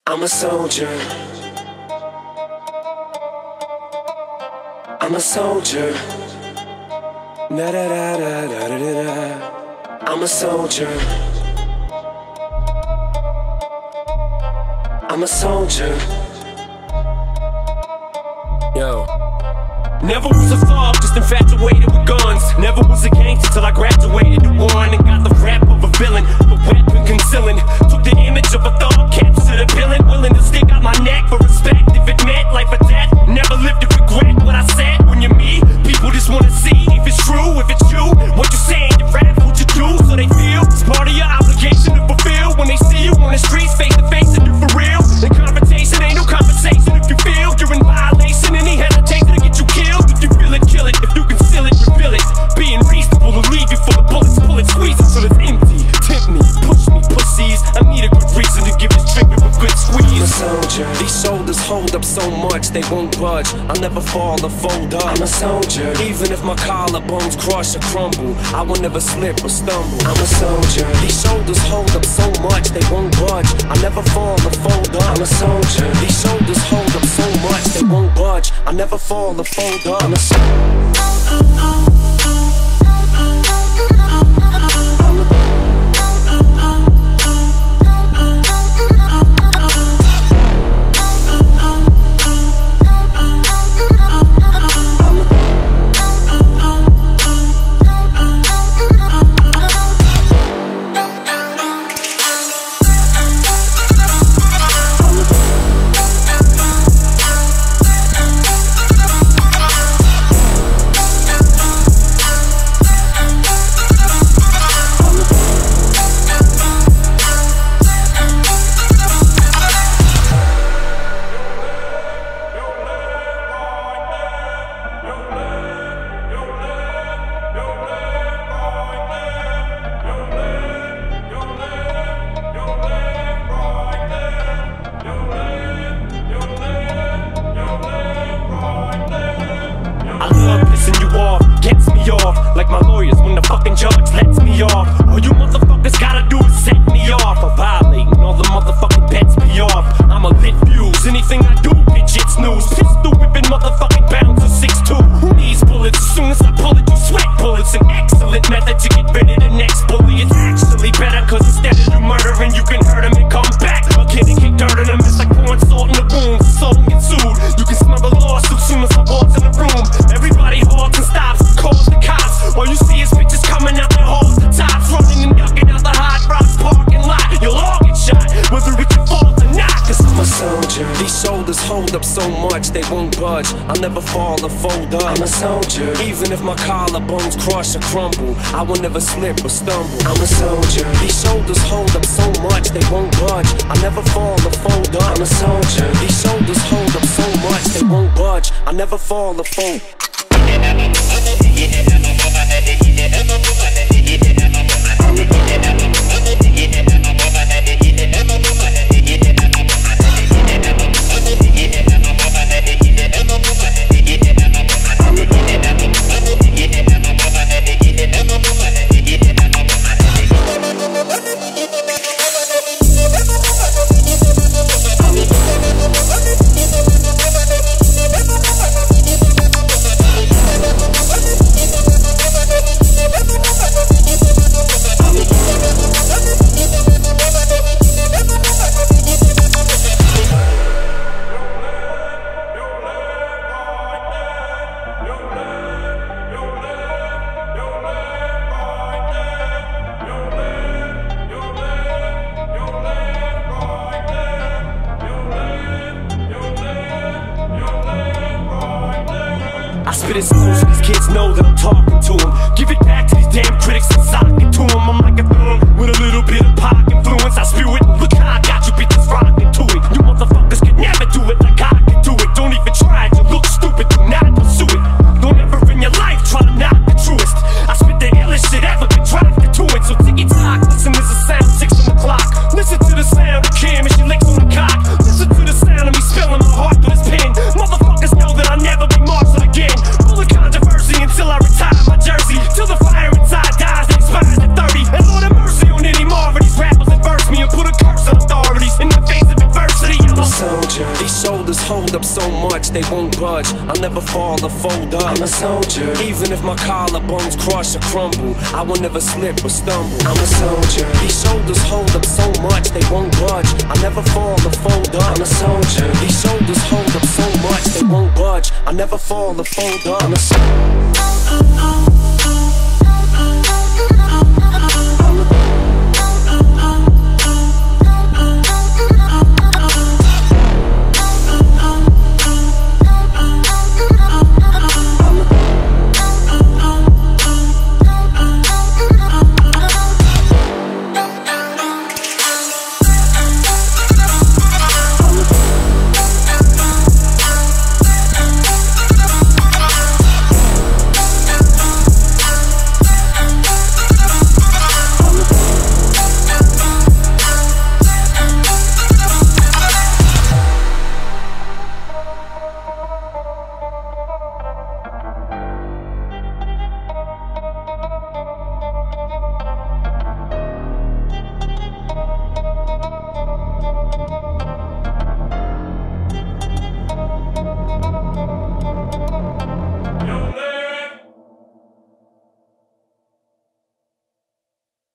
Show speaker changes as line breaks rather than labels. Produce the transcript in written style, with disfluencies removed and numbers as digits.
I'm a soldier. I'm a soldier. Na da da da da da da da. I'm a soldier. I'm a soldier. Yo. Never was a thug, just infatuated with guns. Never was a gangster till I graduated to one and got the rap of a villain, a weapon concealing. Took the image of a thug, captured a villain, willing to stick out my neck for respect if it meant life or death. Never lived to regret what I said. When you're me, people just wanna see if it's true, if it's you. What you saying, you rap, what you do, so they feel it's part of your obligation to fulfill. When they see you on the streets, face to face, and you for real. The confrontation ain't no compensation if you feel you're in violation. Any hesitation to get you killed. If you feel it, kill it. If you conceal it, reveal it. Being reasonable to leave you full of bullets, pull it, squeeze it till it's empty. Tempt me, push me, pussies. I need a good reason to give this trigger a good squeeze. I'm a soldier. These shoulders hold up so much they won't budge. I'll never fall or fold up. I'm a soldier. Even if my collarbones crush or crumble, I will never slip or stumble. I'm a soldier. These shoulders hold up so much they won't budge. I'll never fall or fold up. I'm a soldier. These shoulders hold up so much they won't budge. I'll never fall or fold up. I'm a soldier. Like my lawyers when the fucking judge lets me off. All you motherfuckers gotta do is set me off. For violating all the motherfucking bets me off. I'm a lit fuse, anything I do, bitch, it's news. Pistol whipping motherfucking bouncer 6'2". Who needs bullets? As soon as I pull it, you sweat bullets. An excellent method to get rid of the next bully. It's actually better, cause instead of you murdering, you can hurt him and come back. A kid and kick dirt in him, it's like pouring salt in the wounds. Salt and get sued. You can smell the lawsuit soon as I walk in the room. Everybody halts and stops, calls the cops. All you see is bitches coming out their halls, the tops, running and ducking out the hot rocks parking lot. You'll all get shot, whether it's your fault or not. Cause I'm a soldier. These shoulders hold up so much they won't budge. I'll never fall or fold up. I'm a soldier. Even if my collarbones crush or crumble, I will never slip or stumble. I'm a soldier. These shoulders hold up so much they won't budge. I'll never fall or fold up. I'm a soldier. These shoulders hold up so much they won't budge. I'll never fall or fold. Spit it slow so these kids know that I'm talking to them. Give it back to these damn critics and sock it to them. I'm like a thumb with a little bit of pop influence. I spew it, look how I got you bitches rocking to it. You motherfuckers could never do it like I can do it. Don't even try it, you look stupid, do not pursue it. Don't ever in your life try to knock the truest. I spit the illest shit ever, been drafted to it. So tick-tock, listen, there's a sound 6 on the clock. Listen to the sound of Kim as she licks on the cock. Listen to the sound of me spilling my heart through this pen. Motherfuckers know that I'll never be marshaled again. Full of controversy until I retire my jersey. Till the fire inside dies, it expires at 30. And Lord have mercy on any more of these rappers that verse me and put a curse on authorities in the face of it.
soldier.
These shoulders hold up so much they won't budge. I'll never fall or fold up.
I'm a soldier.
Even if my collarbones crush or crumble, I will never slip or stumble.
I'm a soldier.
These shoulders hold up so much they won't budge. I'll never fall or fold up.
I'm a soldier.
These shoulders hold up so much they won't budge. I'll never fall or fold up.
I'm a soldier.